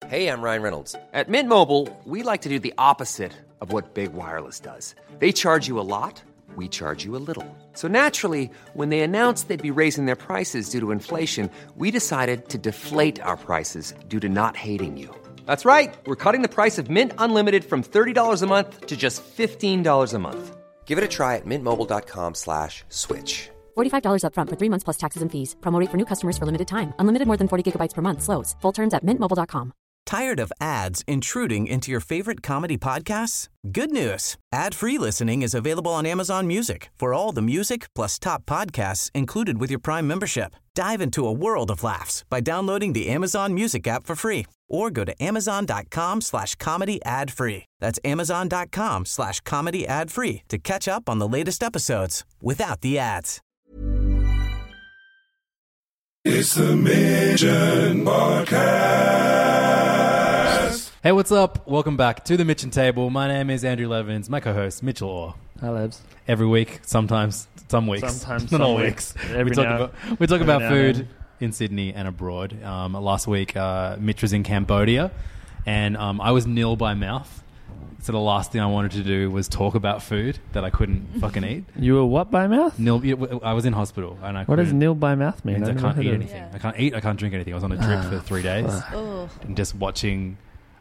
Hey, I'm Ryan Reynolds. At Mint Mobile, we like to do the opposite of what Big Wireless does. They charge you a lot, we charge you a little. So naturally, when they announced they'd be raising their prices due to inflation, we decided to deflate our prices due to not hating you. That's right. We're cutting the price of Mint Unlimited from $30 a month to just $15 a month. Give it a try at mintmobile.com/switch. $45 up front for 3 months plus taxes and fees. Promo rate for new customers for limited time. Unlimited more than 40 gigabytes per month. Slows full terms at mintmobile.com. Tired of ads intruding into your favorite comedy podcasts? Good news. Ad-free listening is available on Amazon Music for all the music plus top podcasts included with your Prime membership. Dive into a world of laughs by downloading the Amazon Music app for free or go to amazon.com/comedy ad-free. That's amazon.com/comedy ad-free to catch up on the latest episodes without the ads. It's the Mitchin Podcast. Hey, what's up? Welcome back to the Mitchin Table. My name is Andrew Levins. My co-host, Mitchell Orr. Hi, Lebs. Every week, sometimes, some weeks. Sometimes, not some all weeks. weeks. We talk about food in Sydney and abroad. Last week, Mitch was in Cambodia, and I was nil by mouth. So the last thing I wanted to do was talk about food that I couldn't fucking eat. You were what by mouth? Nil. I was in hospital, and I. What does nil by mouth mean? Means I can't eat anything. Yeah. I can't eat. I can't drink anything. I was on a drip for 3 days, and just watching.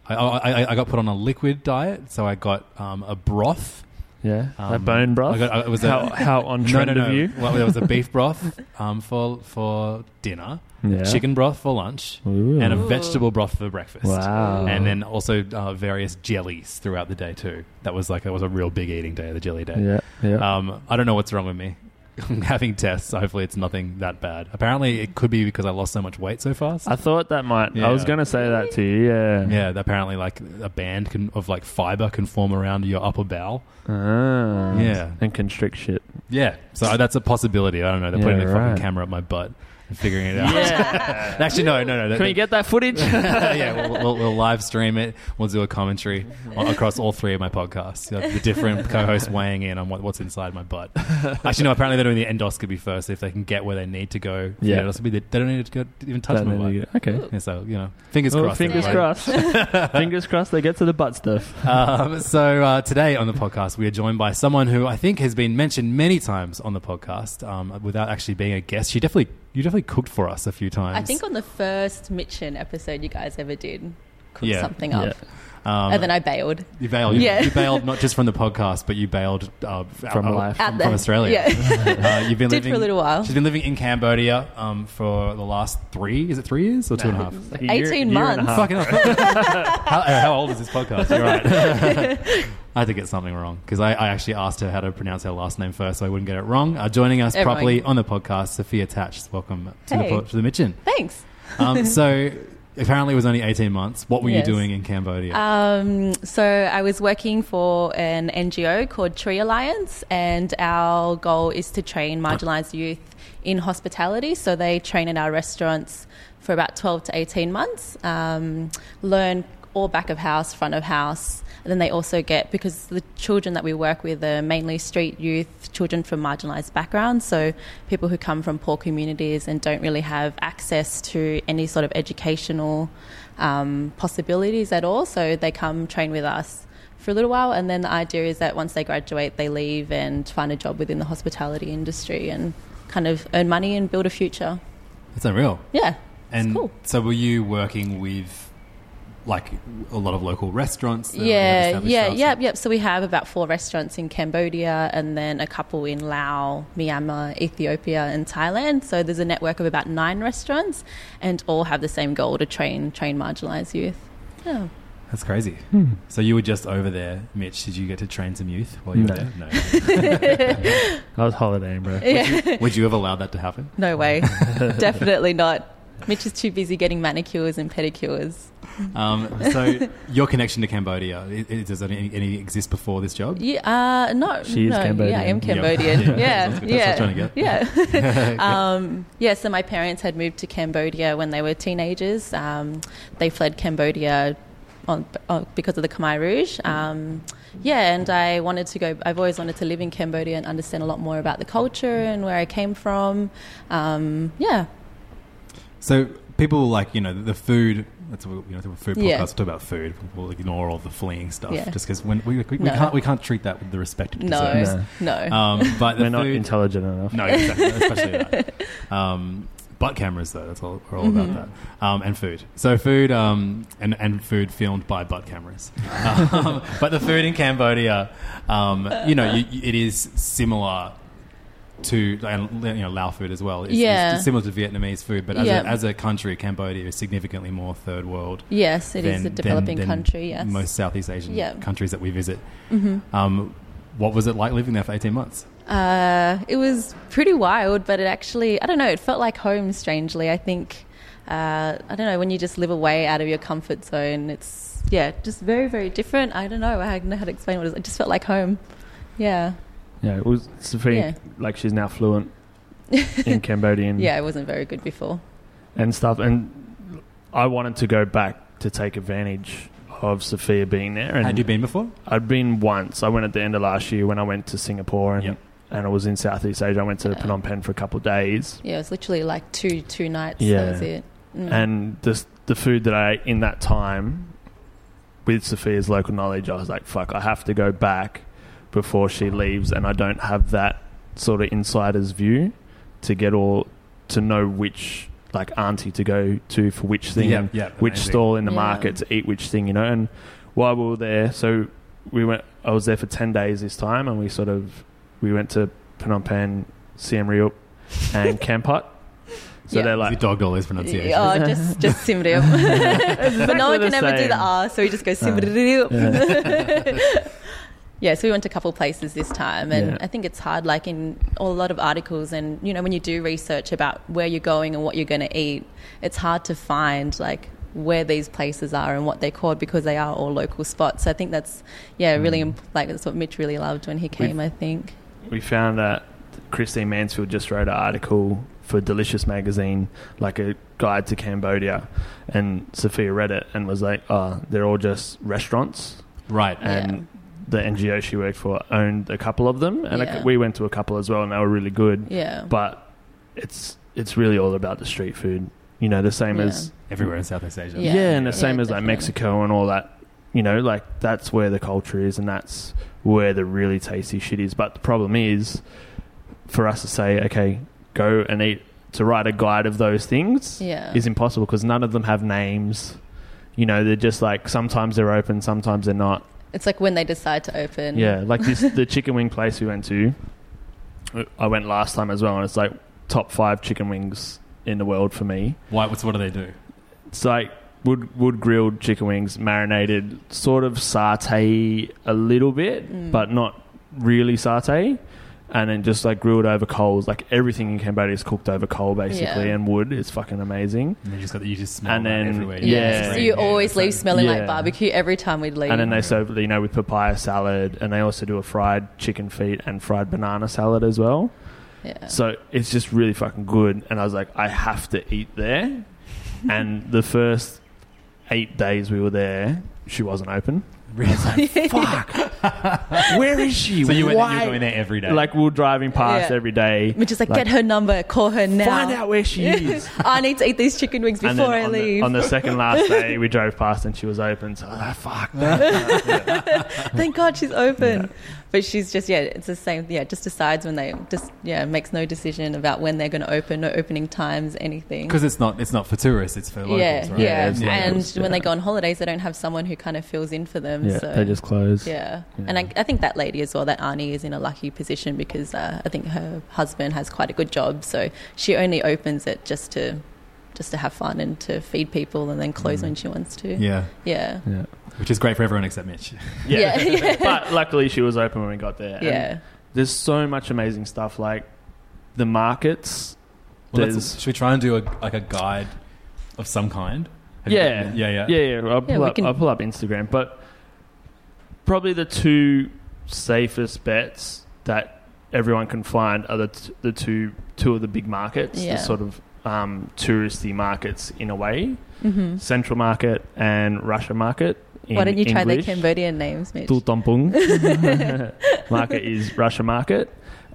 I got put on a liquid diet, so I got a broth. Yeah, a bone broth. It was how on trend of you? Well, there was a beef broth for dinner, chicken broth for lunch, Ooh. and a vegetable broth for breakfast. Wow! And then also various jellies throughout the day too. That was a real big eating day, the jelly day. Yeah. I don't know what's wrong with me. I'm having tests. Hopefully it's nothing that bad. Apparently it could be because I lost so much weight so fast. I thought that might. Yeah. I was going to say that to you. Yeah. Yeah. Apparently, like a band of fiber can form around your upper bowel. Ah. Yeah. And constrict shit. Yeah. So that's a possibility. I don't know. They're putting a fucking camera up my butt and figuring it out. Yeah. Actually, no. Can we get that footage? Yeah, we'll live stream it. We'll do a commentary across all three of my podcasts. The different co-hosts weighing in on what's inside my butt. Actually, no. Apparently, they're doing the endoscopy first. If they can get where they need to go for the endoscopy, they don't need to even touch my butt. Okay. Yeah, so fingers crossed. Fingers crossed. Fingers crossed. They get to the butt stuff. So today on the podcast, we are joined by someone who I think has been mentioned many times on the podcast without actually being a guest. You definitely cooked for us a few times. I think on the first Mitchin episode you guys ever did, cook something up. Yeah. And then I bailed. You bailed. You bailed not just from the podcast, but you bailed from life. From Australia. Yeah. You've been living for a little while. She's been living in Cambodia for the last 3 years or 2.5? Like 18 months. Fucking how old is this podcast? You're right. I had to get something wrong because I actually asked her how to pronounce her last name first so I wouldn't get it wrong. Joining us properly on the podcast, Sophia Tatch. Welcome to the Mitchin. Thanks. So apparently it was only 18 months. What were you doing in Cambodia? So I was working for an NGO called Tree Alliance, and our goal is to train marginalised youth in hospitality. So they train in our restaurants for about 12 to 18 months, learn all back of house, front of house. And then they also get, because the children that we work with are mainly street youth, children from marginalised backgrounds, so people who come from poor communities and don't really have access to any sort of educational possibilities at all. So they come train with us for a little while, and then the idea is that once they graduate, they leave and find a job within the hospitality industry and kind of earn money and build a future. That's unreal. Yeah, and it's cool. So were you working with like a lot of local restaurants? Yep. So we have about 4 restaurants in Cambodia and then a couple in Laos, Myanmar, Ethiopia and Thailand. So there's a network of about 9 restaurants and all have the same goal to train marginalised youth. Yeah. That's crazy. So you were just over there, Mitch. Did you get to train some youth while you were there? No. I was holidaying, bro. Yeah. Would you have allowed that to happen? No way. Definitely not. Mitch is too busy getting manicures and pedicures. So your connection to Cambodia, does any exist before this job? Yeah, no. She is Cambodian. Yeah, I am Cambodian. Yep. Yeah, That's what I was trying to get. Yeah. So my parents had moved to Cambodia when they were teenagers. They fled Cambodia because of the Khmer Rouge. And I wanted to go. I've always wanted to live in Cambodia and understand a lot more about the culture and where I came from. So people like, the food That's what, you know, a food podcast. Yeah. We'll talk about food. We'll ignore all the fleeing stuff, Yeah. just because when we No. can't treat that with the respect it No, deserves. no. But the They're not food, intelligent enough. no, exactly, especially that. Butt cameras, though, that's all. We're all about that. And food. So food, and food filmed by butt cameras. But the food in Cambodia, it is similar to Lao food as well. It's similar to Vietnamese food, but as a country, Cambodia is significantly more third world. Yes, it is a developing than country. Yes, most Southeast Asian Yeah. countries that we visit. What was it like living there for 18 months? It was pretty wild, but it actually, I don't know, it felt like home, strangely. I think, I don't know, when you just live away out of your comfort zone, it's, just very, very different. I don't know. I don't know how to explain what it is. It just felt like home. Yeah. Yeah, it was Sophia, like she's now fluent in Cambodian. Yeah, it wasn't very good before. And stuff. And I wanted to go back to take advantage of Sophia being there. And Had you been before? I'd been once. I went at the end of last year when I went to Singapore and I was in Southeast Asia. I went to Phnom Penh for a couple of days. Yeah, it was literally like two nights. Yeah. That was it. And the food that I ate in that time, with Sophia's local knowledge, I was like, fuck, I have to go back before she leaves, and I don't have that sort of insider's view to know which auntie to go to for which thing, and which amazing. stall in the market to eat which thing, And while we were there, so I was there for 10 days this time, and we went to Phnom Penh, Siem Reap, and Kampot. So they're You dogged all those pronunciations. Oh, just Siem Reap. But no one can ever do the R, so we just go Siem Reap. Yeah, so we went to a couple of places this time, and I think it's hard, like in a lot of articles, and when you do research about where you're going and what you're going to eat, it's hard to find where these places are and what they're called, because they are all local spots. So I think that's really that's what Mitch really loved when he came. I think we found that Christine Mansfield just wrote an article for Delicious magazine, like a guide to Cambodia, and Sophia read it and was like, oh, they're all just restaurants, right? And the NGO she worked for owned a couple of them, and we went to a couple as well, and they were really good. But it's really all about the street food, the same as everywhere in Southeast Asia. And the same as definitely. Mexico and all that. That's where the culture is, and that's where the really tasty shit is. But the problem is, for us to say, okay, go and eat, to write a guide of those things is impossible, because none of them have names. They're just sometimes they're open, sometimes they're not. it's like when they decide to open. Yeah, like the chicken wing place we went to. I went last time as well, and it's like top 5 chicken wings in the world for me. Why? What do they do? It's like wood grilled chicken wings, marinated, sort of satay a little bit, but not really satay. And then just like grilled over coals. Like everything in Cambodia is cooked over coal basically, and wood. It's fucking amazing. And you just smell And that then- everywhere. yeah. So you always leave smelling like Yeah. barbecue every time we'd leave. And then they serve, with papaya salad, and they also do a fried chicken feet and fried banana salad as well. yeah. So it's just really fucking good. And I was like, I have to eat there. And the first 8 days we were there, she wasn't open. Really? Fuck. Where is she? So you were Why? going there every day. Like we were driving past Yeah. every day. Which is like, get her number, call her now. Find out where she is. I need to eat these chicken wings And before then I leave. on the second last day, we drove past and she was open. So I was like, fuck. Thank God she's open. But she's just, it's the same. Yeah, just decides when they just, makes no decision about when they're going to open, no opening times, anything. Because it's not for tourists, it's for locals, right? Yeah, it's And locals, when yeah. they go on holidays, they don't have someone who kind of fills in for them. Yeah, so they just close. Yeah. And I think that lady as well, that Arnie, is in a lucky position because I think her husband has quite a good job. So she only opens it just to have fun and to feed people, and then close when she wants to. Yeah. Yeah. Yeah. Which is great for everyone except Mitch. Yeah. But luckily she was open when we got there. And Yeah. there's so much amazing stuff, like the markets. Well, There's should we try and do a guide of some kind? Yeah. I'll pull up Instagram, but probably the 2 safest bets that everyone can find are the two of the big markets, Yeah. the sort of touristy markets in a way. Mm-hmm. Central Market and Russia Market. In Why don't you try the English. Cambodian names, Mitch? Tultompung market is Russia Market.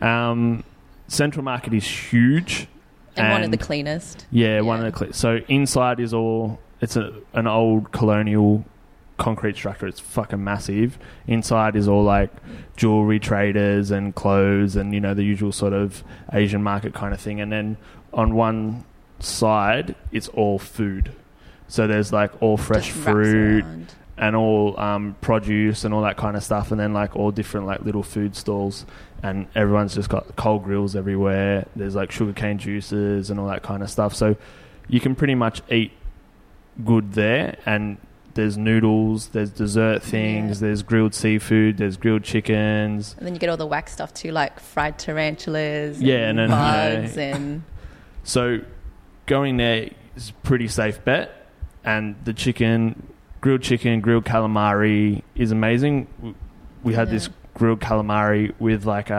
Central Market is huge. And one of the cleanest. Yeah, one of the so inside is all it's an old colonial concrete structure. It's fucking massive. Inside is all like jewelry traders and clothes and, you know, the usual sort of Asian market kind of thing. And then on one side, it's all food. So there's like all fresh Just wraps fruit around. and all produce and all that kind of stuff. And then like all different like little food stalls. And everyone's just got coal grills everywhere. There's like sugarcane juices and all that kind of stuff. So you can pretty much eat good there. And there's noodles, there's dessert things, there's grilled seafood, there's grilled chickens. And then you get all the whack stuff too, like fried tarantulas, Yeah, and and then, bugs, and So going there is a pretty safe bet. And the grilled calamari is amazing. We had this grilled calamari with like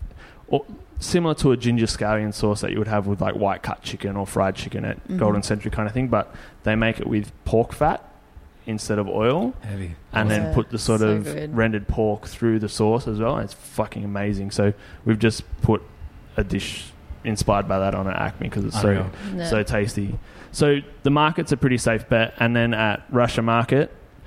similar to a ginger scallion sauce that you would have with like white cut chicken or fried chicken at Golden Century kind of thing, but they make it with pork fat instead of oil. Heavy. And then put the sort so of good. rendered pork through the sauce as well. It's fucking amazing. So we've just put a dish inspired by that on at Acme because it's so tasty. So the market's a pretty safe bet. And then at Russia Market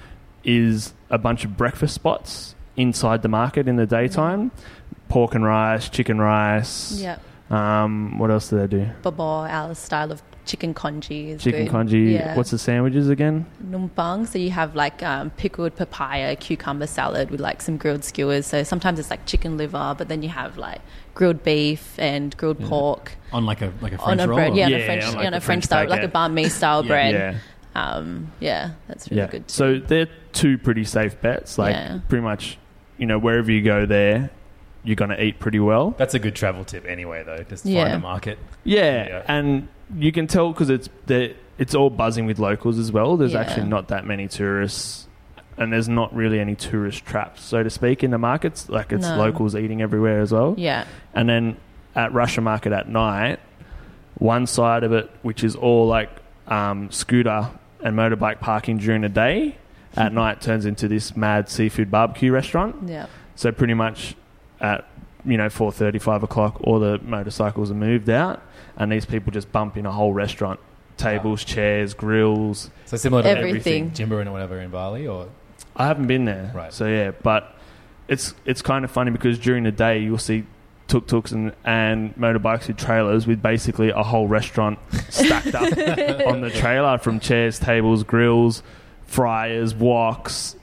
is a bunch of breakfast spots inside the market in the daytime. Pork and rice, chicken rice. Yeah. What else do they do? Baba, our style of chicken congee is Chicken good. congee. Yeah. What's the sandwiches again? Numpang. So you have like pickled papaya, cucumber salad with like some grilled skewers. So sometimes it's like chicken liver, but then you have like grilled beef and grilled pork On like a French on a roll? bread. or- Yeah, on a the French style, like a baguette. banh mi style bread. Yeah. That's really good. Too. So they're two pretty safe bets. Like pretty much, you know, wherever you go there, you're going to eat pretty well. That's a good travel tip anyway, though. Just find Yeah. the market. Yeah, and you can tell because it's all buzzing with locals as well. There's Yeah. actually not that many tourists, and there's not really any tourist traps, so to speak, in the markets. Like it's No. locals eating everywhere as well. Yeah. And then at Russia Market at night, one side of it, which is all like scooter and motorbike parking during the day, at night turns into this mad seafood barbecue restaurant. Yeah. So pretty much at 4:30, 5 o'clock, all the motorcycles are moved out, and these people just bump in a whole restaurant, tables, chairs, grills. So similar to Everything. Jimbaran or whatever in Bali, or I haven't been there, Right. so yeah, but it's kind of funny because during the day you'll see tuk-tuks and motorbikes with trailers with basically a whole restaurant stacked up on the trailer, from chairs, tables, grills, fryers, woks,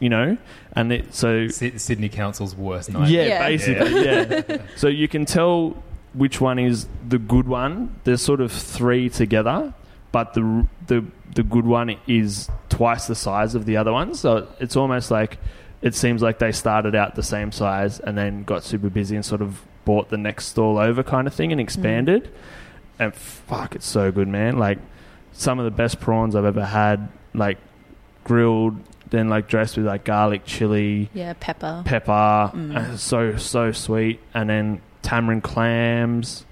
and so Sydney Council's worst night. yeah, basically, yeah. So you can tell which one is the good one. There's sort of three together, but the good one is twice the size of the other one. So it's almost like it seems like they started out the same size and then got super busy and sort of bought the next stall over kind of thing and expanded. And fuck, it's so good, man. Like some of the best prawns I've ever had, like grilled, then like dressed with like garlic, chili, Yeah, pepper. and it's so sweet. And then tamarind clams,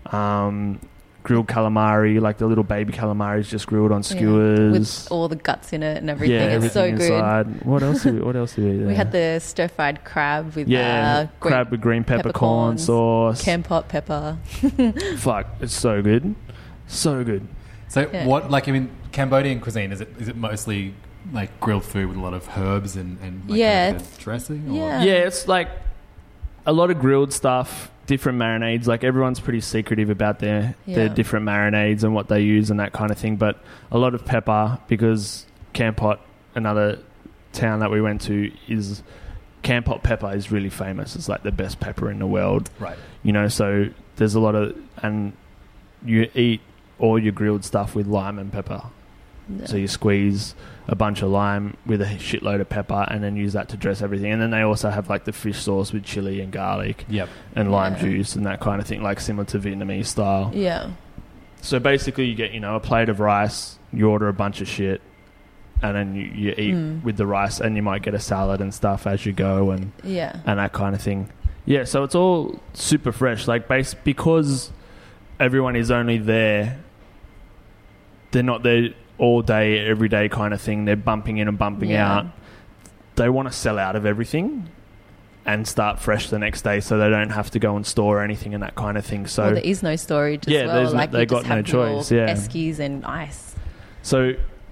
grilled calamari, like the little baby calamari is just grilled on skewers with all the guts in it and everything. yeah, It's so everything good. inside. What else did we eat there? We had the stir-fried crab with crab with green peppercorn sauce. Campot pepper. Fuck, it's so good, so good. So Yeah. what, like, I mean, Cambodian cuisine, is it mostly like grilled food with a lot of herbs and like Yeah, kind of a dressing? Or? yeah. Yeah, it's like a lot of grilled stuff, different marinades. Like everyone's pretty secretive about their different marinades and what they use and that kind of thing. But a lot of pepper, because Campot, another town that we went to, is Campot pepper is really famous. It's like the best pepper in the world. Right. So there's a lot of, and you eat all your grilled stuff with lime and pepper. Yeah. So you squeeze a bunch of lime with a shitload of pepper and then use that to dress everything. And then they also have like the fish sauce with chili and garlic Yep. and lime Yeah. juice and that kind of thing, like similar to Vietnamese style. Yeah. So basically you get, a plate of rice, you order a bunch of shit, and then you eat with the rice, and you might get a salad and stuff as you go and that kind of thing. Yeah, so it's all super fresh. Like because everyone is only there, they're not there all day, every day kind of thing. They're bumping in and bumping out. They want to sell out of everything and start fresh the next day, so they don't have to go and store anything and that kind of thing. So well, there is no storage as Yeah, well. they Like got you just no have choice, your yeah. Eskies and ice. So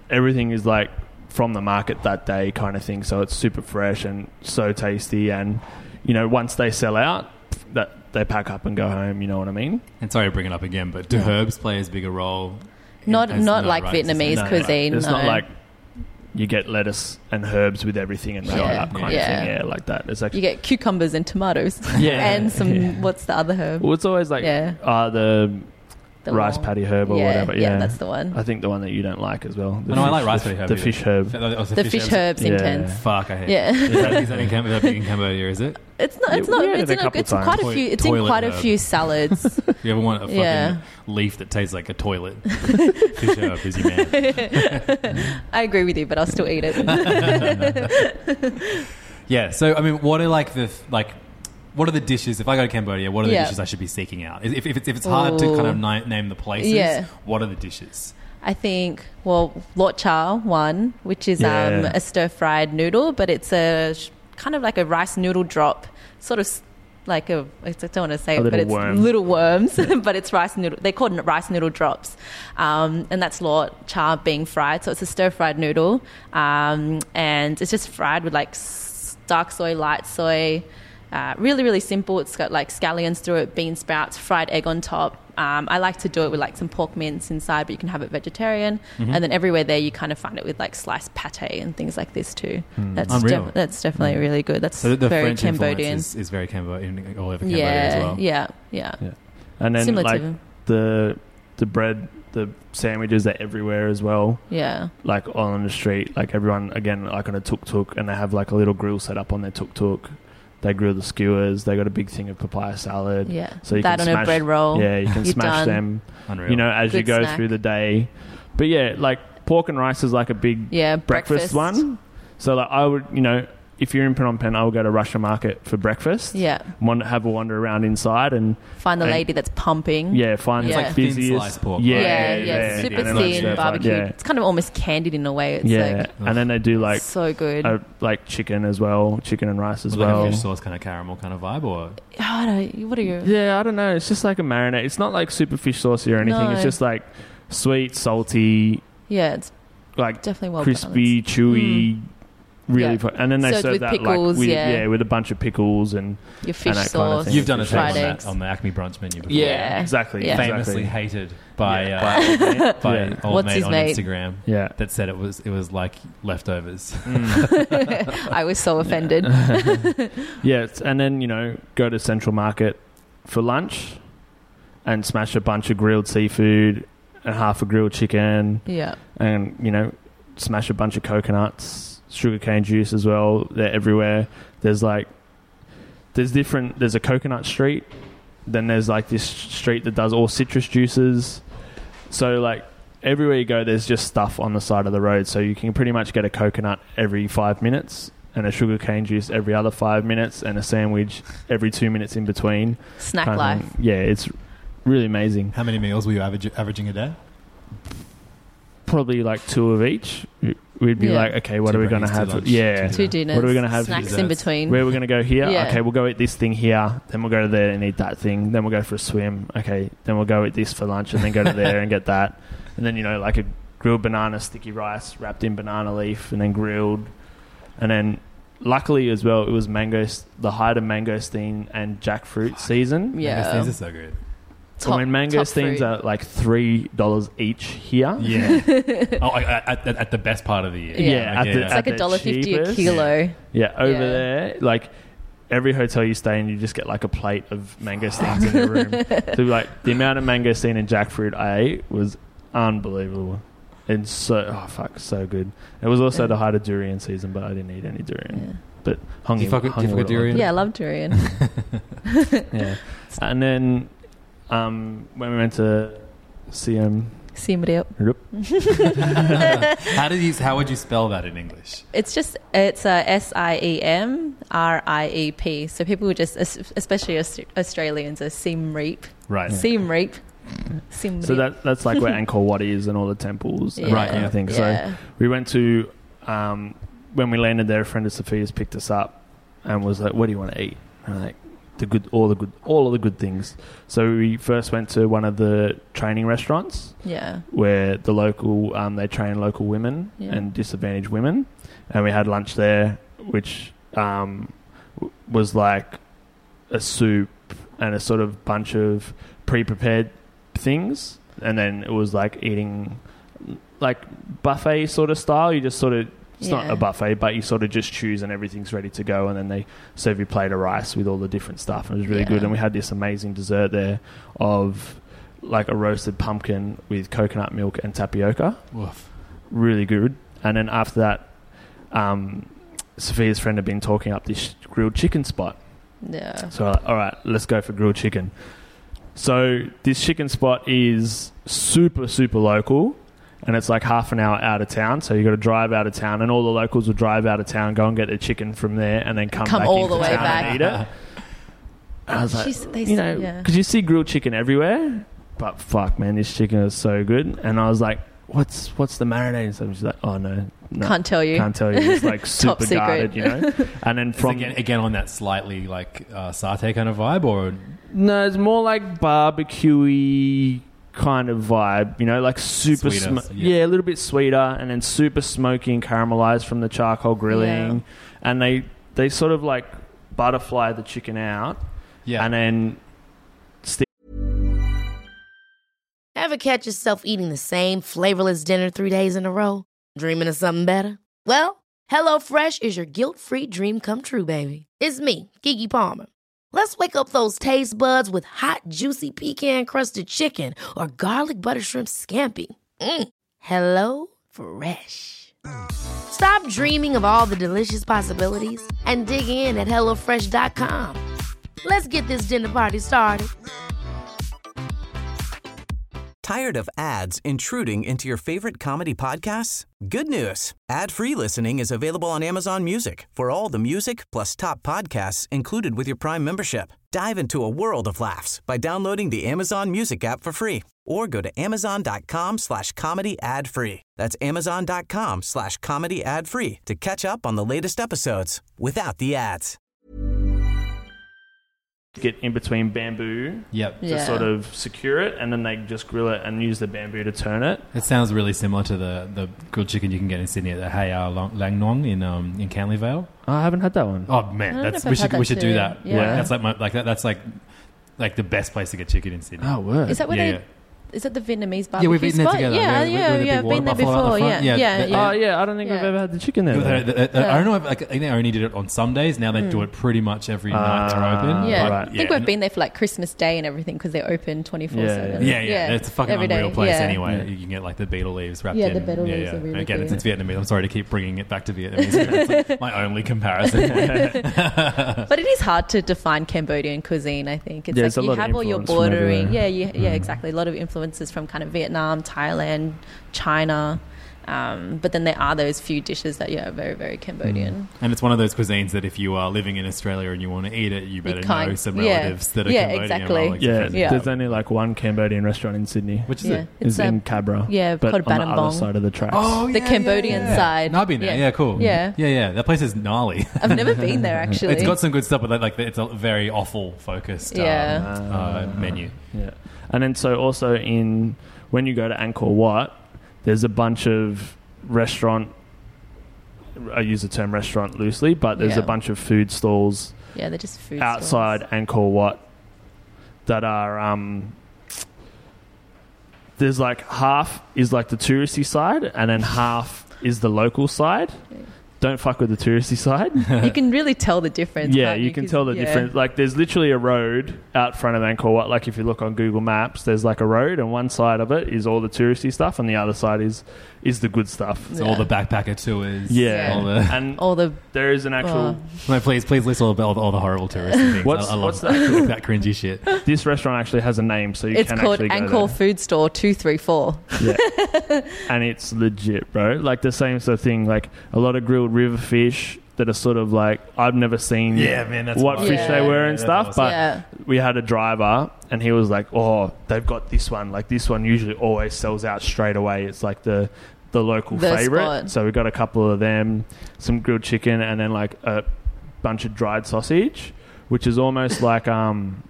everything is like from the market that day kind of thing. So it's super fresh and so tasty. And, you know, once they sell out, that they pack up and go home, you know what I mean? And sorry to bring it up again, but do herbs play as big a role? Not like Vietnamese cuisine. It's no. not like you get lettuce and herbs with everything and wrap it up kind of thing. Yeah, like that. It's like you get cucumbers and tomatoes. Yeah. And some, what's the other herb? Well, it's always like the rice long- patty herb or whatever. Yeah, that's the one. I think the one that you don't like as well. No, I like rice patty herb. The fish herb. The fish herb's Yeah. intense. Fuck, I hate Yeah. it. Is that in Cambodia, is it? It's not. It's Yeah, not. we had It's it in a couple it's in quite a times. few. It's in Toilet quite a herb. few salads. You ever want a fucking Yeah. leaf that tastes like a toilet? Fish herb is your man. I agree with you, but I'll still eat it. Yeah. So I mean, what are what are the dishes? If I go to Cambodia, what are the Yeah. dishes I should be seeking out? If it's hard to kind of name the places, Yeah. what are the dishes? I think, lot cha one, which is Yeah. a stir-fried noodle, but it's kind of like a rice noodle drop, sort of like I don't want to say A it, but little it's worm. little worms, but it's rice noodle. They call it rice noodle drops, and that's lot cha being fried. So it's a stir-fried noodle, and it's just fried with like dark soy, light soy. Really, really simple. It's got like scallions through it, bean sprouts, fried egg on top. I like to do it with like some pork mince inside, but you can have it vegetarian. Mm-hmm. And then everywhere there, you kind of find it with like sliced pate and things like this too. That's Unreal. that's definitely really good. That's So the very French Cambodian. influence is very Cambodian, all over Cambodia as well. Yeah. And then Similar like to the bread, the sandwiches are everywhere as well. yeah. Like on the street, like everyone, again, like on a tuk-tuk, and they have like a little grill set up on their tuk-tuk. They grill the skewers. They got a big thing of papaya salad. Yeah. So you That can on smash, a bread roll. Yeah, you can You're smash done. them, Unreal. you know, as you Good go snack. through the day. But yeah, like pork and rice is like a big Yeah, breakfast one. So like I would, you know, if you're in Phnom Penh, I would go to Russia Market for breakfast. Yeah. Have a wander around inside and Find the and- lady that's pumping. find It's the like thin busiest sliced pork, Yeah, right? Yeah, super and then, like, thin, stir-fried, barbecue. Yeah, It's kind of almost candied in a way. It's yeah. And then they do like so good. like chicken as well, chicken and rice as Like well. a fish sauce kind of caramel kind of vibe, or What are you? Yeah, I don't know. It's just like a marinade. It's not like super fish saucy or anything. No. It's just like sweet, salty, Yeah, it's like definitely well crispy, chewy, really. Yeah. Fun. And then they Served serve with that pickles, like with, yeah. with a bunch of pickles and your fish that kind of sauce. thing. you've done a thing fried on eggs. the Acme brunch menu before. Yeah. exactly, Yeah. Famously exactly. hated by Yeah. old What's mate his on mate? Instagram. Yeah. That said it was like leftovers. I was so offended. Yeah, and then, you know, go to Central Market for lunch and smash a bunch of grilled seafood and half a grilled chicken Yeah. and, you know, smash a bunch of coconuts, sugarcane juice as well. They're everywhere. There's a coconut street. Then there's like this street that does all citrus juices. So like everywhere you go, there's just stuff on the side of the road. So you can pretty much get a coconut every 5 minutes and a sugarcane juice every other 5 minutes and a sandwich every 2 minutes in between. Snack Kind of life. thing. Yeah, it's really amazing. How many meals were you averaging a day? Probably like 2 of each. We'd be Yeah. like, okay, what Two are we going to breakfasts, have? two lunch, Yeah. two Two dinners. What are we gonna have for Snacks in desserts? between. Where we're going to go here? Yeah. Okay, we'll go eat this thing here. Then we'll go to there and eat that thing. Then we'll go for a swim. Okay, then we'll go eat this for lunch and then go to there and get that. And then, you know, like a grilled banana sticky rice wrapped in banana leaf and then grilled. And then luckily as well, it was the height of mangosteen and jackfruit season. Yeah. Mangosteens are so good. So when mangosteens fruit. are like $3 each here. Yeah. At the best part of the year. Yeah. at the- It's like at the $1.50 a cheapest. kilo. Yeah, over Yeah. there, like every hotel you stay in, you just get like a plate of mangosteens in your room. So like the amount of mangosteen and jackfruit I ate was unbelievable. And so good. It was also the height of durian season, but I didn't eat any durian. Yeah. But hung Do you fuck with durian? Yeah, I love durian. Yeah. And then when we went to Siem Siem Reap. How would you spell that in English? It's SIEMRIEP. So people would just, especially Australians, are Siem Reap. Right. Siem Reap. Siem So Reap. that's like where Angkor Wat is and all the temples and Yeah. that kind of thing. Yeah. So we went to when we landed there, a friend of Sophia's picked us up and was like, "What do you want to eat?" And we're like, all of the good things. So we first went to one of the training restaurants. Yeah. Where the local they train local women and disadvantaged women, and we had lunch there, which was like a soup and a sort of bunch of pre-prepared things, and then it was like eating like buffet sort of style. You just sort of, it's not a buffet, but you sort of just choose and everything's ready to go, and then they serve you a plate of rice with all the different stuff. It was really good, and we had this amazing dessert there of like a roasted pumpkin with coconut milk and tapioca. Woof. Really good. And then after that, Sophia's friend had been talking up this grilled chicken spot. Yeah. So we're like, all right, let's go for grilled chicken. So this chicken spot is super, super local, and it's like half an hour out of town. So you got to drive out of town, and all the locals will drive out of town, go and get their chicken from there, and then come back all into the way town back. and eat it. And I was like, Jeez, you know, because you see grilled chicken everywhere, but fuck, man, this chicken is so good. And I was like, what's the marinade? So she's like, oh no, Can't tell you. It's like super secret. guarded, you know. And then from again on that slightly like satay kind of vibe, or no, it's more like barbecue-y kind of vibe, you know, like super Sweeter, a little bit sweeter, and then super smoky and caramelized from the charcoal grilling. And they sort of like butterfly the chicken out, and then Ever catch yourself eating the same flavorless dinner 3 days in a row? Dreaming of something better? Well, HelloFresh is your guilt-free dream come true, baby. It's me, Keke Palmer. Let's wake up those taste buds with hot, juicy pecan-crusted chicken or garlic butter shrimp scampi. Hello Fresh. Stop dreaming of all the delicious possibilities and dig in at HelloFresh.com. Let's get this dinner party started. Tired of ads intruding into your favorite comedy podcasts? Good news. Ad-free listening is available on Amazon Music for all the music plus top podcasts included with your Prime membership. Dive into a world of laughs by downloading the Amazon Music app for free or go to amazon.com/comedy ad-free. That's amazon.com/comedy ad-free to catch up on the latest episodes without the ads. Get in between bamboo to sort of secure it, and then they just grill it and use the bamboo to turn it. it sounds really similar to the grilled chicken you can get in Sydney at the Hey Lang Nong in Canley Vale. I haven't had that one. Oh man, if I've had that we should do too. that. Yeah. That's like that's like the best place to get chicken in Sydney. Oh, word. Is that where Yeah, they? yeah. Is it the Vietnamese barbecue Yeah, we've eaten spot? it together. Yeah, with the I've big been there water buffalo before. at the Yeah, front. Oh, yeah, I don't think I've ever had the chicken there. though. I don't know if I think they only did it on some days. Now they do it pretty much every night they're open. Yeah, Right. I think we've been there for like Christmas Day and everything because they're open 24/7. Yeah. It's a fucking every unreal day. place Yeah. anyway. Yeah. You can get like the betel leaves wrapped Yeah, in. the betel leaves are really Again, good. it's Vietnamese. I'm sorry to keep bringing it back to Vietnamese. It's like my only comparison. But it is hard to define Cambodian cuisine, I think. It's There's like a you lot of have all your influence from bordering. everywhere. Yeah, exactly. A lot of influences from kind of Vietnam, Thailand, China. But then there are those few dishes that are very, very Cambodian. And it's one of those cuisines that if you are living in Australia and you want to eat it, you better know some relatives that are Cambodian. exactly. rolling some Yeah, friends. Yeah. there's only like one Cambodian restaurant in Sydney. Which is Yeah. it? It's It's in Cabra. yeah, but called on the Battambang. other side of the tracks. The Cambodian side. No, I've been there. Yeah. Yeah, cool. Yeah. Yeah. That place is gnarly. I've never been there, actually. It's got some good stuff, but like it's a very offal focused menu. Yeah. And then so also when you go to Angkor Wat, there's a bunch of restaurant, I use the term restaurant loosely, but there's a bunch of food stalls Yeah, they're just food outside stalls. Angkor Wat that are there's like half is like the touristy side and then half is the local side. Don't fuck with the touristy side. You can really tell the difference. Yeah, can't you can 'Cause- tell the difference. Like, there's literally a road out front of Angkor Wat. Like, if you look on Google Maps, there's like a road, and one side of it is all the touristy stuff, and the other side is the good stuff. So all the backpacker tours. Yeah, All the, and All the there is an actual. no, please list all the horrible touristy things. What's- I love what's that cringy shit. This restaurant actually has a name, so you it's can called actually go Angkor there. Food Store 234. Yeah, and it's legit, bro. Like the same sort of thing. Like a lot of grilled river fish that are sort of like I've never seen. Yeah, man, that's what wild. fish they were and that's stuff. awesome. But Yeah. we had a driver, and he was like, "Oh, they've got this one. Like this one usually always sells out straight away. It's like the local The favorite." spot. So we got a couple of them, some grilled chicken, and then like a bunch of dried sausage, which is almost like lapchong.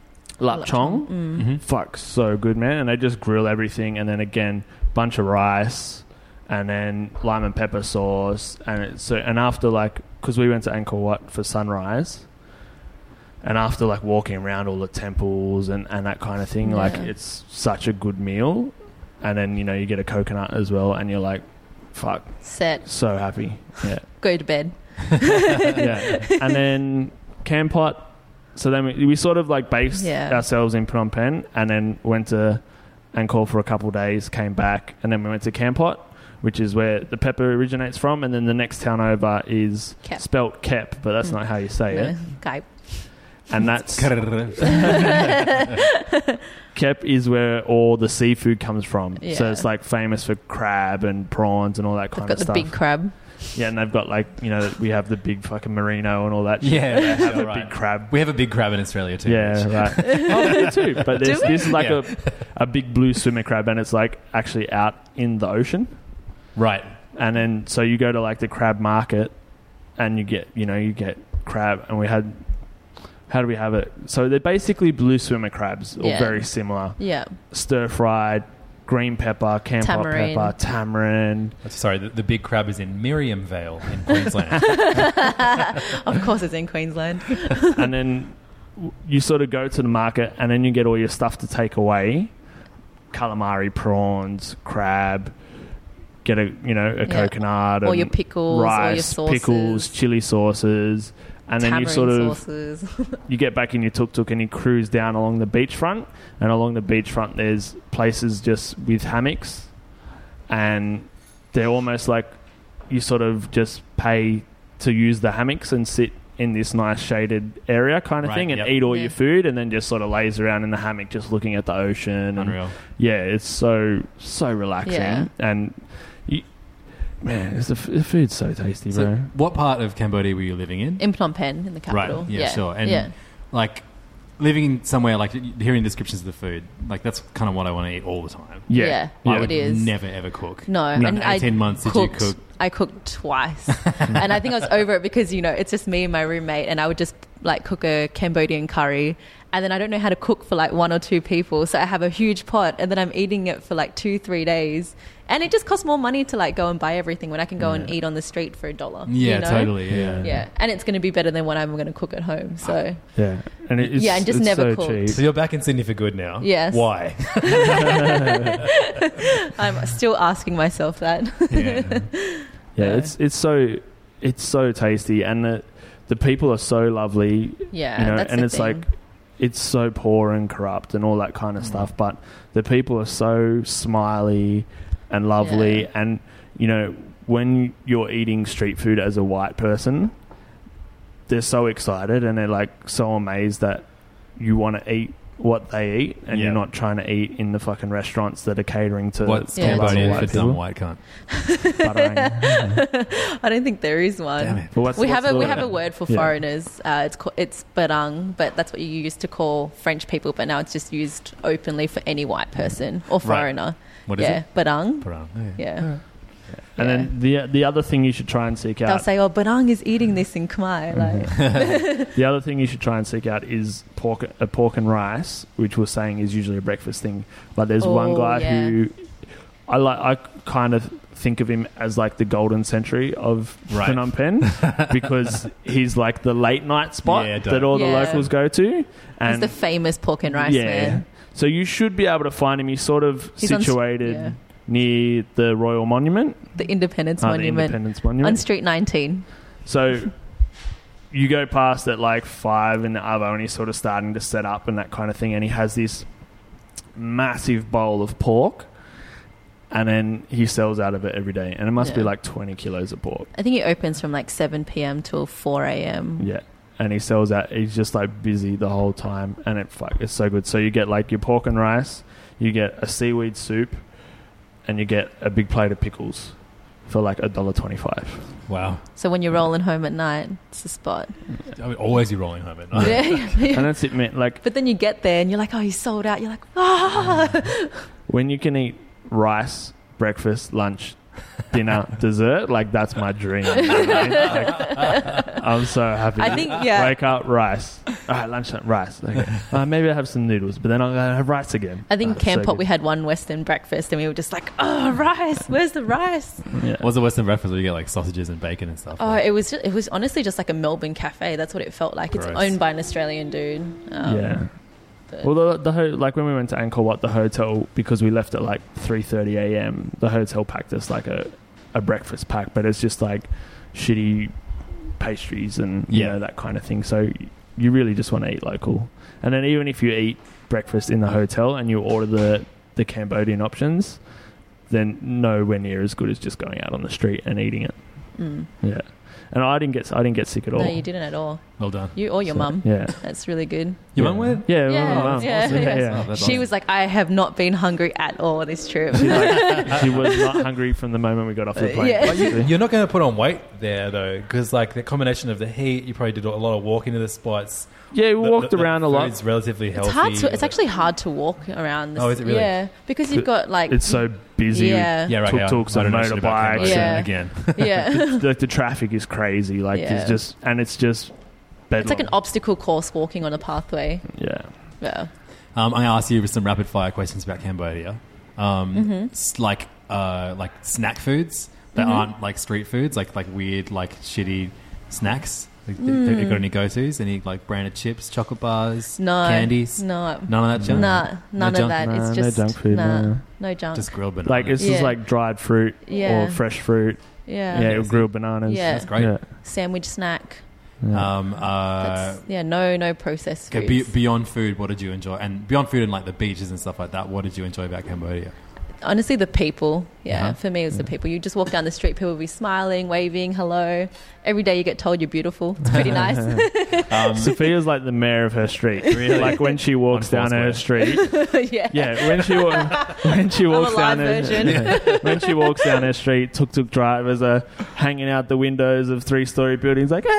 Fuck, so good, man. And they just grill everything, and then again, bunch of rice, and then lime and pepper sauce, and after like, because we went to Angkor Wat for sunrise, and after like walking around all the temples and that kind of thing, like it's such a good meal. And then, you know, you get a coconut as well, and you're like, fuck. Set. So happy. Yeah. Go to bed. Yeah. And then Kampot. So then we sort of like based ourselves in Phnom Penh, and then went to Angkor for a couple of days, came back, and then we went to Kampot, which is where the pepper originates from. And then the next town over is spelt Kep, but that's not how you say it. Kep. And that's... Kep is where all the seafood comes from. Yeah. So it's like famous for crab and prawns and all that kind of stuff. They've got the big crab. Yeah, and they've got like, you know, we have the big fucking merino and all that shit. Yeah, they have a big crab. We have a big crab in Australia too. Yeah, right. Oh, we do too. But this is like a big blue swimmer crab, and it's like actually out in the ocean. Right. And then so you go to like the crab market, and you get crab, and we had... How do we have it? So they're basically blue swimmer crabs, or very similar. Yeah. Stir-fried, green pepper, Kampot pepper, tamarind. Sorry, the big crab is in Miriam Vale in Queensland. Of course it's in Queensland. And then you sort of go to the market, and then you get all your stuff to take away. Calamari, prawns, crab, get a coconut. All your pickles, rice, all your sauces. Pickles, chili sauces. And then you sort of you get back in your tuk-tuk and you cruise down along the beachfront, and along the beachfront there's places just with hammocks, and they're almost like you sort of just pay to use the hammocks and sit in this nice shaded area kind of thing, and eat all your food, and then just sort of laze around in the hammock just looking at the ocean. Unreal. And it's so relaxing. And man, the food's so tasty, bro. What part of Cambodia were you living in? In Phnom Penh, in the capital. Right, yeah, sure. And like living in somewhere, like hearing descriptions of the food, like that's kind of what I want to eat all the time. Yeah, I would it is. never ever cook. No. And 18 months did you cook? I cooked twice. And I think I was over it because, you know, it's just me and my roommate, and I would just like cook a Cambodian curry, and then I don't know how to cook for like 1 or 2 people, so I have a huge pot, and then I'm eating it for like 2-3 days, and it just costs more money to like go and buy everything when I can go and eat on the street for $1. Yeah, you know? totally. Yeah, and it's going to be better than what I'm going to cook at home. So and it's and just never so cooked. cheap. So you're back in Sydney for good now. Yes. Why? I'm still asking myself that. It's so tasty, and the people are so lovely. Yeah, you know, that's and the it's thing. like it's so poor and corrupt and all that kind of stuff, but the people are so smiley and lovely. And you know, when you're eating street food as a white person, they're so excited and they're like so amazed that you want to eat what they eat, and you're not trying to eat in the fucking restaurants that are catering to what's Cambodian for dumb white cunt? I don't think there is one. Damn it. We have a word for foreigners. It's barang, but that's what you used to call French people, but now it's just used openly for any white person or foreigner. What is it? Barang. Barang. Yeah. And then the other thing you should try and seek out... They'll say, barang is eating this in Khmer. Like. The other thing you should try and seek out is pork and rice, which we're saying is usually a breakfast thing. But there's one guy who... I kind of think of him as like the golden century of Phnom Penh, because he's like the late night spot that all the locals go to. And he's the famous pork and rice man. So you should be able to find him. He's sort of situated... near the Royal Monument. The Independence Monument. On Street 19. So you go past at like 5 in the Arvo, and he's sort of starting to set up and that kind of thing, and he has this massive bowl of pork, and then he sells out of it every day, and it must be like 20 kilos of pork. I think he opens from like 7 p.m. till 4 a.m. Yeah. And he sells out. He's just like busy the whole time, and it's so good. So you get like your pork and rice, you get a seaweed soup, and you get a big plate of pickles for like $1.25. Wow. So when you're rolling home at night, it's the spot. I mean, always you're rolling home at night. And that's it, man. Like, but then you get there and you're like, oh, you sold out. You're like, ah. When you can eat rice, breakfast, lunch, dinner, dessert, like that's my dream. You know? Like, I'm so happy. I think, Wake up, rice. All right, lunchtime, rice. Okay. Maybe I'll have some noodles, but then I'll have rice again. I think so Camp Pot good. we had one Western breakfast and we were just like, oh, rice, where's the rice? Yeah. What's the Western breakfast where you get like sausages and bacon and stuff? Oh, it was honestly just like a Melbourne cafe. That's what it felt like. It's Gross. owned by an Australian dude. Yeah. but- Well, like when we went to Angkor Wat, the hotel, because we left at like 3:30 a.m., the hotel packed us like a breakfast pack, but it's just like shitty pastries and you know, that kind of thing. So you really just want to eat local. And then even if you eat breakfast in the hotel and you order the Cambodian options, then nowhere near as good as just going out on the street and eating it. Yeah. And I didn't get sick at all. No, you didn't at all. Well done. You or your mum. Yeah. That's really good. Your mum went? Yeah, Yeah, my mum. yeah, Yeah. That's She awesome. was like, I have not been hungry at all this trip. She was not hungry from the moment we got off the plane. Yeah. But you're not going to put on weight there though, because like the combination of the heat, you probably did a lot of walking to the spots. Yeah, we walked around a lot. It's relatively healthy. It's actually hard to walk around. Oh, is it really? Yeah, because you've got like It's so busy. Yeah. Yeah, right. Tuk-tuks I don't and know shit about motorbikes. Cambodia Yeah. again. yeah. The traffic is crazy. Like Yeah. it's just bedlam. It's like an obstacle course walking on a pathway. Yeah. Yeah. I'm going to ask you some rapid fire questions about Cambodia. Like snack foods that aren't like street foods, like weird, like shitty snacks. Like, have you got any go-tos? Any like branded chips, chocolate bars, No. candies? No. None of that junk? None junk? of that. Nah, It's no just junk food, no. no junk. Just grilled bananas. Like it's just Yeah. like dried fruit Yeah. or fresh fruit. yeah. Yeah, or grilled bananas. Yeah. That's great. Yeah. Sandwich snack. Yeah. No processed Okay, foods. beyond food, what did you enjoy? And beyond food and like the beaches and stuff like that, what did you enjoy about Cambodia? Honestly, the people. Yeah, Uh-huh. for me, it's the people. You just walk down the street, people will be smiling, waving, hello. Every day you get told you're beautiful. It's pretty nice. Sophia's like the mayor of her street. Really? Like when she walks On down her street. yeah. Yeah, when she walks live down her version. when she walks down her street, tuk-tuk drivers are hanging out the windows of 3-story buildings like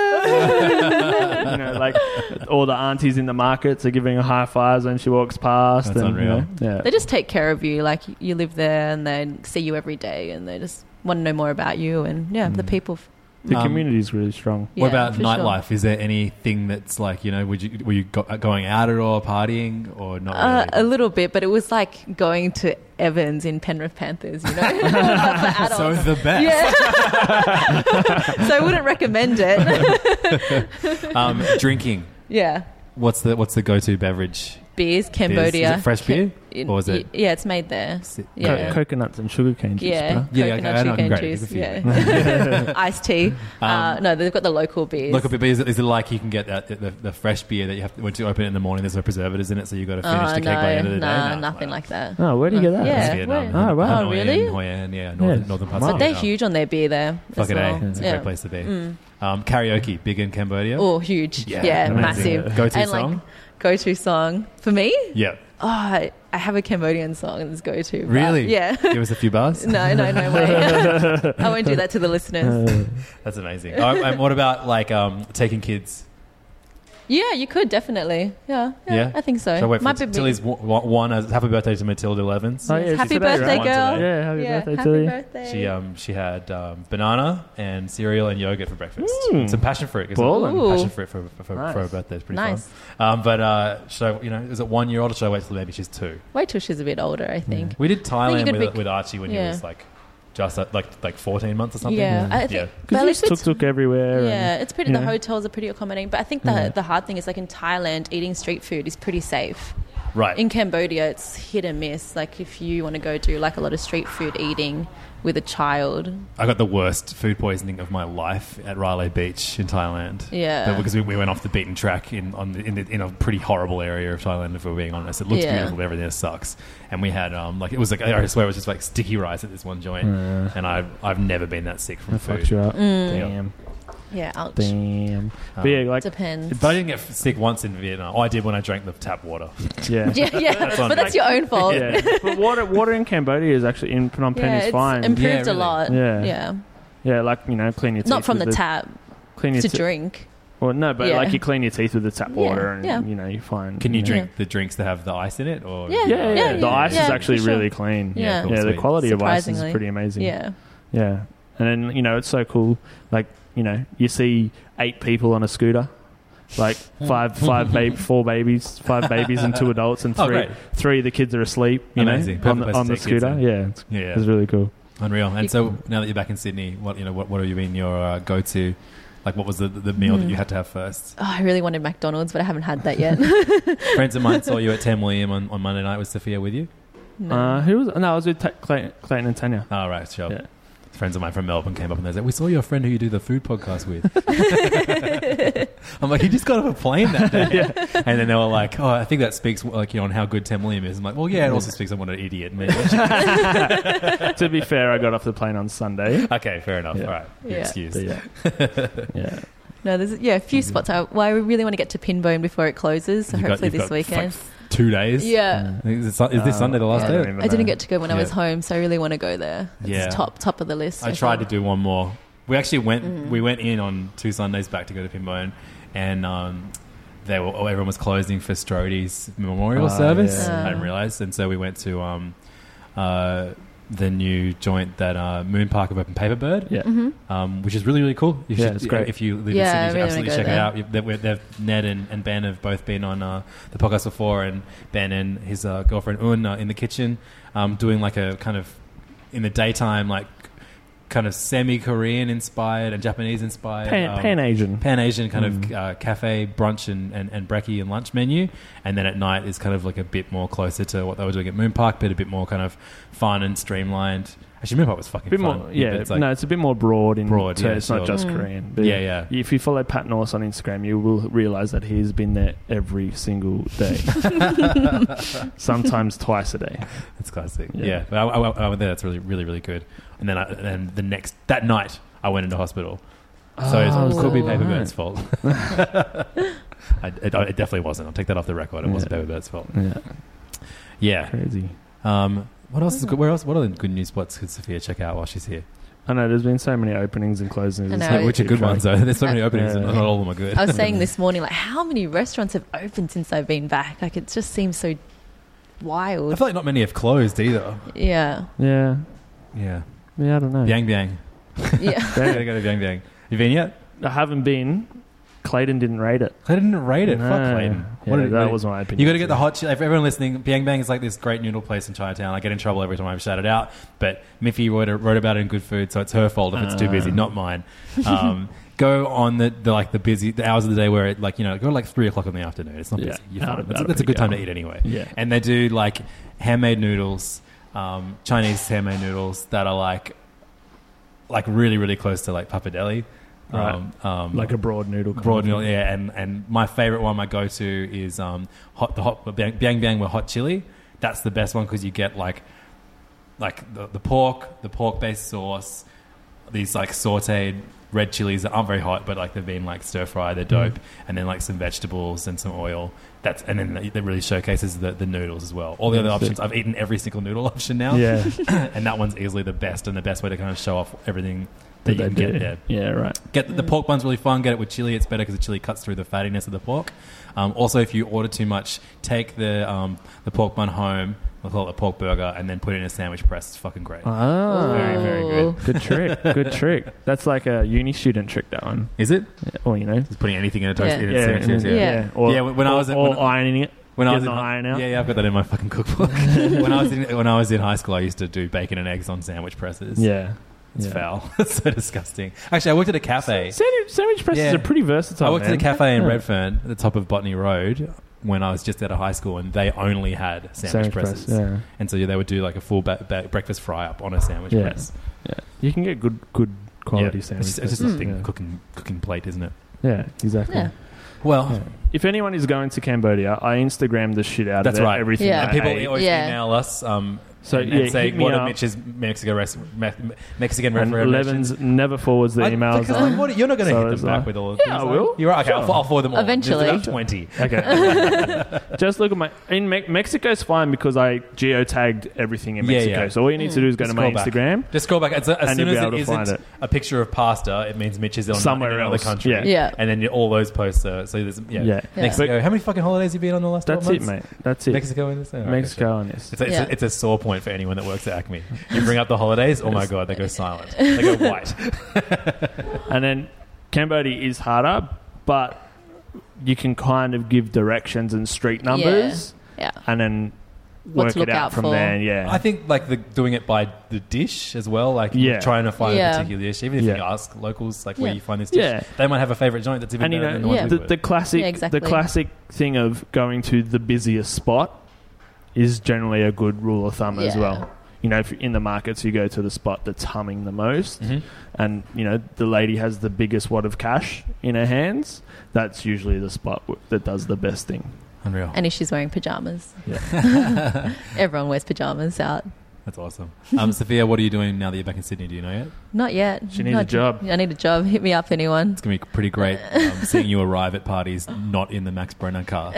you know, like all the aunties in the markets are giving her high fives when she walks past. That's and, you unreal. know, yeah. They just take care of you. Like you live there and they see you every day and they just want to know more about you. And the people. The community is really strong. What Yeah, about for nightlife? sure. Is there anything that's like, you know, were you going out at all, partying, or not really? A little bit, but it was like going to Evans in Penrith Panthers, you know? For adults. So the best. Yeah. So I wouldn't recommend it. Drinking. Yeah. What's the go-to beverage? Beers, Cambodia. Is it fresh beer? Or is it? Yeah, it's made there. Co- Yeah. Coconuts and sugarcane juice. Yeah, bro. Yeah, coconut okay, I know, sugarcane great, juice. good for you. Yeah, iced tea. No, they've got the local beers. Look, but is it like you can get that the fresh beer that you have to, once you open it in the morning? There's no preservatives in it, so you got to finish the keg by the end of the day. no, nothing like that. Oh, where do you get that? Yeah. It's Vietnam. where? Oh, wow. Oh, really? Hoi An, yeah, Yes. northern parts Wow. of But they're Vietnam. huge on their beer there. Fuck as it, well. It's a Yeah. great place to be. Karaoke, big in Cambodia. Oh, huge. Yeah, Yeah, amazing. massive. Go-to And, song? Go-to song for me? Yeah, Oh, I have a Cambodian song that's go-to. but- really? Yeah. Give us a few bars. No way. I won't do that to the listeners. That's amazing. And what about like taking kids? Yeah, you could definitely. Yeah, Yeah? I think so. Shall I wait for Might be Tilly's one as happy birthday to Matilda Levens. Oh, yeah, it's Happy today, birthday, right? girl. Today. Yeah, happy birthday to happy you. birthday. She had banana and cereal and yogurt for breakfast. Mm. Some passion fruit. 'Cause Ballin'. Ooh. passion fruit for Nice. her birthday is pretty Nice. fun. But should I, is it 1 year old or should I wait till maybe she's 2? Wait till she's a bit older, I think. We did Thailand could with Archie when he yeah. was like just like 14 months or something. Yeah, I think. Yeah. Because Well, you if it's- tuk-tuk everywhere. Yeah, it's pretty. you The know. hotels are pretty accommodating, but I think the hard thing is like in Thailand, eating street food is pretty safe. Right. In Cambodia, it's hit and miss. Like if you want to go do like a lot of street food eating with a child, I got the worst food poisoning of my life at Railay Beach in Thailand. Yeah. Because we went off the beaten track in a pretty horrible area of Thailand, if we're being honest. It looks Yeah. beautiful, but everything else sucks. And we had it was like, I swear it was just like sticky rice at this one joint. And I've never been that sick from That food. fucks you up. Mm. Damn. yeah, ouch. Damn. But yeah, like, Depends. But I didn't get sick once in Vietnam. Oh, I did when I drank the tap water. yeah. Yeah, on but that's your own fault. Yeah. But water in Cambodia is actually, in Phnom Penh Yeah, is it's fine. improved Yeah, a really. lot. Yeah. Yeah, Yeah, like, clean your teeth. not from with the tap Clean your to te- drink. Well, no, but Yeah. like you clean your teeth with the tap Yeah, water and, yeah. you're fine. Can you Yeah. drink the drinks that have the ice in it? Or Yeah. Yeah. The ice is yeah, actually for sure. really clean. Yeah. cool, Yeah, the sweet. quality of ice is Surprisingly. pretty amazing. Yeah, Yeah. And then, it's so cool. Like, you see 8 people on a scooter like five babies and 2 adults, and three of the kids are asleep. Amazing. On the scooter. It's really cool. Unreal. And so now that you're back in Sydney, what have you been your go-to? Like, what was the meal that you had to have first? Oh, I really wanted McDonald's, but I haven't had that yet. Friends of mine saw you at Tam William on Monday night. Was Sophia with you? No. Who was? No, I was with Clayton and Tanya. Oh, right, sure. Yeah. Friends of mine from Melbourne came up and they said, "We saw your friend who you do the food podcast with." I'm like, "He just got off a plane that day." And then they were like, "Oh, I think that speaks on how good Tam William is." I'm like, "Well, yeah, it also speaks on what an idiot." To be fair, I got off the plane on Sunday. Okay, fair enough. All right, good excuse. Yeah. No, there's a few spots. I really want to get to Pinbone before it closes. So hopefully this weekend. 2 days. Yeah. Is this Sunday the last day? I didn't get to go when I was home, so I really want to go there. It's top of the list. I tried to do one more. We actually went. We went in on 2 Sundays back to go to Pinbone, and everyone was closing for Strode's memorial service. I didn't realise, and so we went to the new joint that Moon Park have opened, Paperbird, which is really, really cool. It's great. If you live in Sydney, you should absolutely check it out. Ned and Ben have both been on the podcast before, and Ben and his girlfriend Un in the kitchen doing like a kind of, in the daytime, like kind of semi-Korean inspired and Japanese inspired Pan-Asian kind of cafe brunch and brekkie and lunch menu, and then at night is kind of like a bit more closer to what they were doing at Moon Park, but a bit more kind of fun and streamlined. Actually, Moon Park was fucking fun. More, it's a bit more broad. It's not just Korean. But if you follow Pat Norris on Instagram, you will realise that he's been there every single day. Sometimes twice a day. That's classic. Yeah. But I went there. That's really, really, really good. And then that night, I went into hospital. So it could be Paperbird's fault. It definitely wasn't. I'll take that off the record. It wasn't Paperbird's fault. Yeah. Crazy. What else is good? Where else? What other good news spots could Sophia check out while she's here? I know there's been so many openings and closings. Which are good ones, though. There's so many openings, and not all of them are good. I was saying this morning, like, how many restaurants have opened since I've been back? Like, it just seems so wild. I feel like not many have closed either. Yeah. Yeah. Yeah. Yeah, I don't know. Biang Biang. Yeah. Gotta go to Biang Biang. You been yet? I haven't been. Clayton didn't rate it. Clayton didn't rate it. No. Fuck Clayton. Yeah, that was my opinion. You got to get the hot chili. If everyone listening, Biang Bang is like this great noodle place in Chinatown. I get in trouble every time I shout it out. But Miffy wrote about it in Good Food, so it's her fault if it's too busy, not mine. Go on the busy hours of the day where it go to like 3 o'clock in the afternoon. It's not busy. You're fine. That's a good time to eat anyway. Yeah. And they do like handmade noodles, Chinese handmade noodles that are like really, really close to like Pappardelle. Right. Like a broad noodle. Yeah. And my favourite one, my go-to is the hot Biang Biang with hot chili. That's the best one because you get like the pork-based sauce, these like sautéed red chilies that aren't very hot, but like they've been like stir-fried, they're dope, and then like some vegetables and some oil. And then that really showcases the noodles as well. All the other options, I've eaten every single noodle option now. Yeah. And that one's easily the best and the best way to kind of show off everything that you can get there. Yeah, right. The pork bun's really fun. Get it with chili. It's better because the chili cuts through the fattiness of the pork. Also, if you order too much, take the pork bun home. We'll call it a pork burger, and then put it in a sandwich press. It's fucking great. Oh, very, very good. Good trick. Good trick. That's like a uni student trick. That one is it? Yeah, or just putting anything in a toast. Yeah. When I was ironing it. When I was iron out. Yeah, I've got that in my fucking cookbook. when I was in high school, I used to do bacon and eggs on sandwich presses. Yeah. It's foul. It's so disgusting. Actually, I worked at a cafe. Sandwich presses are pretty versatile. I worked at a cafe in Redfern at the top of Botany Road when I was just out of high school, and they only had sandwich presses. Press, and so they would do like a full breakfast fry up on a sandwich press. Yeah, you can get good quality sandwich. It's just a big cooking plate, isn't it? Yeah, exactly. Yeah. Well, if anyone is going to Cambodia, I Instagram the shit out of everything. And people always email us. And say what are Mitch's Mexican references. Levens never forwards the emails. You're not going to hit them back with all of these. Yeah, I will. You're right. Okay, I'll forward them all. Eventually. There's about 20. Okay. Just look at Mexico's fine because I geotagged everything in Mexico. Yeah. So all you need to do is go to my Instagram. Just scroll back. As soon as it isn't a picture of pasta, it means Mitch is somewhere in else. another country. Yeah. And then all those posts are... So there's... Yeah. Mexico. How many fucking holidays have you been on the last 12 months? That's it, mate. That's it. Mexico and this? Mexico and this. It's a sore point for anyone that works at Acme. You bring up the holidays, oh my God, they go silent. They go white. And then Cambodia is harder, but you can kind of give directions and street numbers, Yeah. and then What work to look it out out from for. there. Yeah, I think like doing it by the dish as well, like Yeah. trying to find Yeah. a particular dish. Even if Yeah. you ask locals like where Yeah. you find this dish, Yeah. they might have a favourite joint that's even and you better know than the ones Yeah. we the, would. the classic, Yeah, exactly. the classic thing of going to the busiest spot is generally a good rule of thumb as Yeah. well. You know, if in the markets you go to the spot that's humming the most, Mhm. and you know the lady has the biggest wad of cash in her hands, that's usually the spot that does the best thing. Unreal. And if she's wearing pajamas. Yeah. Everyone wears pajamas out. That's awesome. Sophia, what are you doing now that you're back in Sydney? Do you know yet? Not yet. She needs Not a job. I need a job. Hit me up, anyone. It's going to be pretty great seeing you arrive at parties not in the Max Brenner car.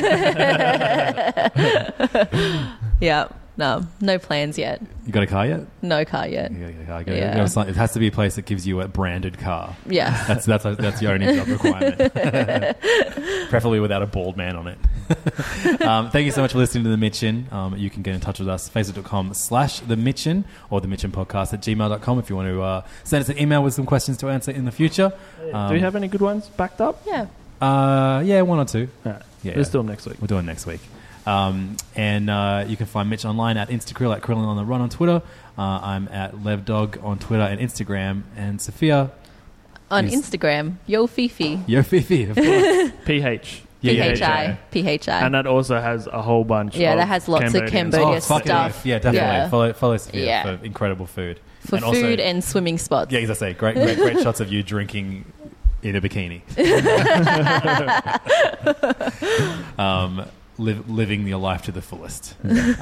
Yeah. No plans yet. You got a car yet? No car yet. You gotta get a car. Yeah. It has to be a place that gives you a branded car. Yeah. That's your only job requirement. Preferably without a bald man on it. Thank you so much for listening to The Mitchin. You can get in touch with us, facebook.com/The Mitchin or themitchinpodcast@gmail.com if you want to send us an email with some questions to answer in the future. Do we have any good ones backed up? Yeah. Yeah, one or two. All right. Yeah. Let's do them next week. We'll do it next week. And you can find Mitch online at Instacrill, at Krillin on the Run on Twitter. I'm at LevDog on Twitter and Instagram. And Sophia On is- Instagram, Yo Fifi. Yo Fifi, of course. PH. PHI. PHI. And that also has a whole bunch Yeah, of that has lots of Cambodia fucking stuff. oath. Yeah, definitely. Yeah. Follow Sophia Yeah. for incredible food. For And food also, and swimming spots. yeah, as I say, great shots of you drinking in a bikini. Living your life to the fullest.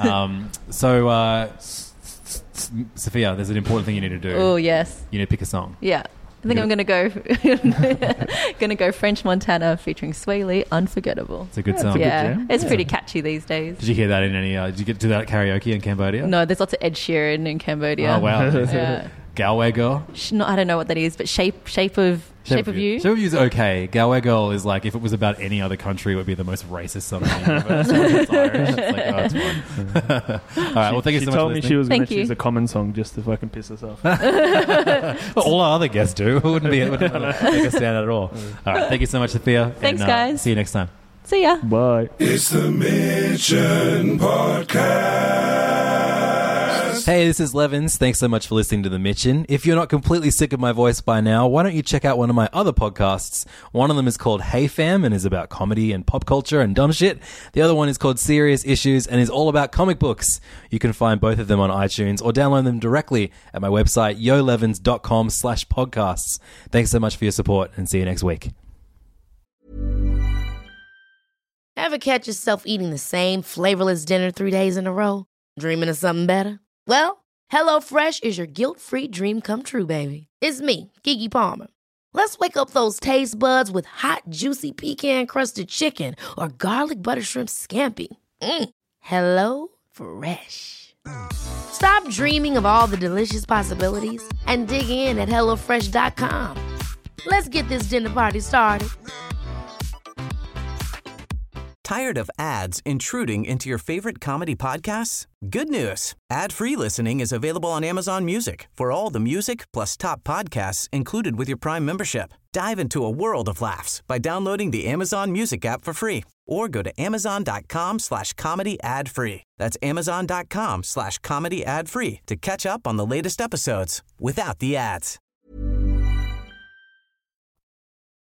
Sophia, there's an important thing you need to do. Oh, yes. You need to pick a song. Yeah. I think I'm going to go French Montana featuring Sway Lee, Unforgettable. It's a good song. Yeah. jam. It's pretty catchy these days. Did you hear that in any? Did you get to that at karaoke in Cambodia? No, there's lots of Ed Sheeran in Cambodia. Oh wow. Yeah. Galway Girl. I don't know what that is, but Shape of You. Shape of You's okay. Galway Girl is like, if it was about any other country, it would be the most racist song in the universe. It's Irish. It's like, oh, it's fine. All right. Well, thank you so much. She told me she was going Thank to you. choose a common song just to fucking piss us off. Well, all our other guests do. It wouldn't make us stand out at all. All right. Thank you so much, Sophia. Thanks, and, guys. See you next time. See ya. Bye. It's the Mitchin Podcast. Hey, this is Levins. Thanks so much for listening to The Mitchin. If you're not completely sick of my voice by now, why don't you check out one of my other podcasts? One of them is called Hey Fam and is about comedy and pop culture and dumb shit. The other one is called Serious Issues and is all about comic books. You can find both of them on iTunes or download them directly at my website, yolevins.com/podcasts. Thanks so much for your support and see you next week. Ever catch yourself eating the same flavorless dinner 3 days in a row? Dreaming of something better? Well, HelloFresh is your guilt-free dream come true, baby. It's me, Keke Palmer. Let's wake up those taste buds with hot, juicy pecan-crusted chicken or garlic butter shrimp scampi. Hello Fresh. Stop dreaming of all the delicious possibilities and dig in at HelloFresh.com. Let's get this dinner party started. Tired of ads intruding into your favorite comedy podcasts? Good news. Ad-free listening is available on Amazon Music for all the music plus top podcasts included with your Prime membership. Dive into a world of laughs by downloading the Amazon Music app for free or go to amazon.com/comedy ad-free. That's amazon.com/comedy ad-free to catch up on the latest episodes without the ads.